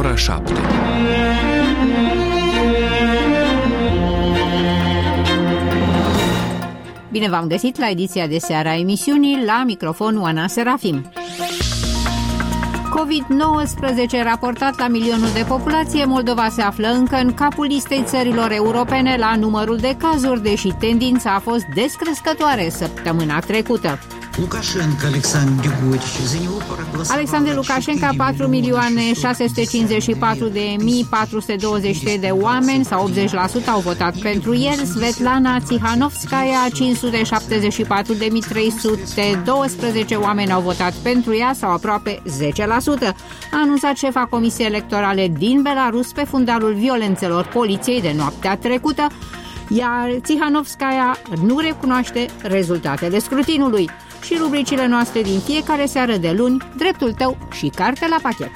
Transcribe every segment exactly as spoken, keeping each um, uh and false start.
ora șapte. Bine v-am găsit la ediția de seară a emisiunii, la microfon Oana Serafim. covid nouăsprezece raportat la milionul de populație, Moldova se află încă în capul listei țărilor europene la numărul de cazuri, deși tendința a fost descrescătoare săptămâna trecută. Alexandru Lukashenko, patru milioane șase sute cincizeci și patru de mii patru sute douăzeci și trei de oameni, sau optzeci la sută, au votat pentru el. Svetlana Tsihanovskaya, cinci sute șaptezeci și patru de mii trei sute doisprezece oameni au votat pentru ea, sau aproape zece la sută, a anunțat șefa Comisiei Electorale din Belarus pe fundalul violențelor poliției de noaptea trecută, iar Tsihanovskaya nu recunoaște rezultatele scrutinului. Și rubricile noastre din fiecare seară de luni, dreptul tău și carte la pachet.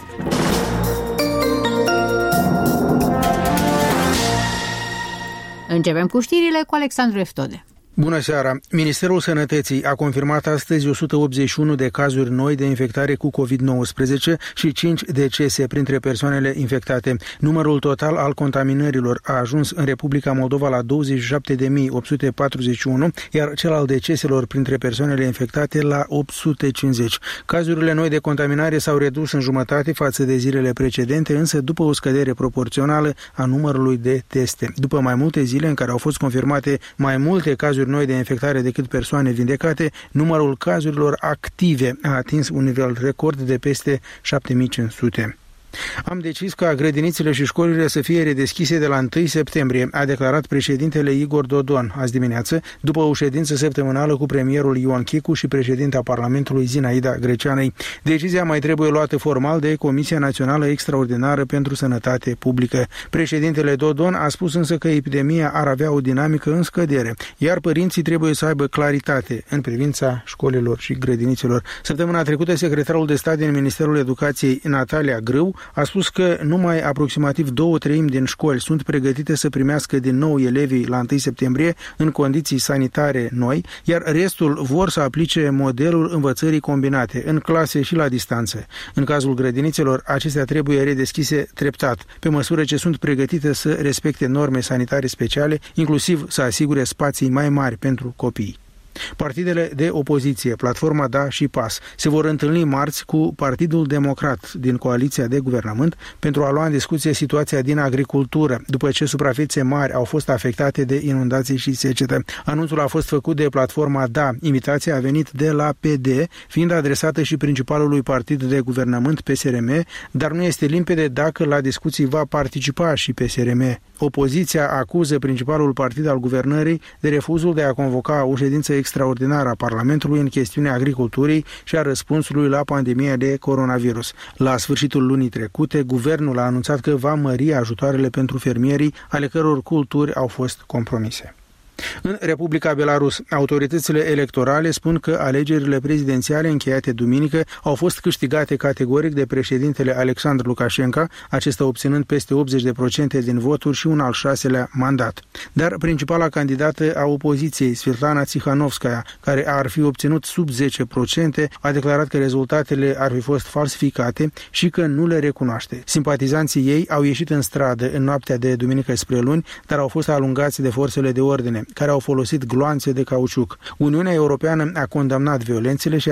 Începem cu știrile cu Alexandru Eftode. Bună seara! Ministerul Sănătății a confirmat astăzi o sută optzeci și unu de cazuri noi de infectare cu covid nouăsprezece și cinci decese printre persoanele infectate. Numărul total al contaminărilor a ajuns în Republica Moldova la douăzeci și șapte de mii opt sute patruzeci și unu, iar cel al deceselor printre persoanele infectate la opt sute cincizeci. Cazurile noi de contaminare s-au redus în jumătate față de zilele precedente, însă după o scădere proporțională a numărului de teste. După mai multe zile în care au fost confirmate mai multe cazuri noi de infectare decât persoane vindecate, numărul cazurilor active a atins un nivel record de peste șapte mii cinci sute. Am decis ca grădinițele și școlile să fie redeschise de la întâi septembrie, a declarat președintele Igor Dodon azi dimineață, după o ședință săptămânală cu premierul Ioan Chicu și președinta Parlamentului Zinaida Greceanei. Decizia mai trebuie luată formal de Comisia Națională Extraordinară pentru Sănătate Publică. Președintele Dodon a spus însă că epidemia ar avea o dinamică în scădere, iar părinții trebuie să aibă claritate în privința școlilor și grădinițelor. Săptămâna trecută, secretarul de stat din Ministerul Educației, Natalia Grâu, a spus că numai aproximativ două treimi din școli sunt pregătite să primească din nou elevii la întâi septembrie în condiții sanitare noi, iar restul vor să aplice modelul învățării combinate, în clase și la distanță. În cazul grădinițelor, acestea trebuie redeschise treptat, pe măsură ce sunt pregătite să respecte norme sanitare speciale, inclusiv să asigure spații mai mari pentru copii. Partidele de opoziție, Platforma Da și P A S, se vor întâlni marți cu Partidul Democrat din coaliția de guvernământ pentru a lua în discuție situația din agricultură, după ce suprafețe mari au fost afectate de inundații și secetă. Anunțul a fost făcut de Platforma Da. Invitația a venit de la P D, fiind adresată și principalului partid de guvernământ, P S R M, dar nu este limpede dacă la discuții va participa și P S R M. Opoziția acuză principalul partid al guvernării de refuzul de a convoca o ședință extraordinară a Parlamentului în chestiunea agriculturii și a răspunsului la pandemia de coronavirus. La sfârșitul lunii trecute, guvernul a anunțat că va mări ajutoarele pentru fermierii, ale căror culturi au fost compromise. În Republica Belarus, autoritățile electorale spun că alegerile prezidențiale încheiate duminică au fost câștigate categoric de președintele Alexandru Lukashenko, acesta obținând peste optzeci la sută din voturi și un al șaselea mandat. Dar principala candidată a opoziției, Svetlana Tsihanovskaya, care ar fi obținut sub zece la sută, a declarat că rezultatele ar fi fost falsificate și că nu le recunoaște. Simpatizanții ei au ieșit în stradă în noaptea de duminică spre luni, dar au fost alungați de forțele de ordine, care au folosit gloanțe de cauciuc. Uniunea Europeană a condamnat violențele și a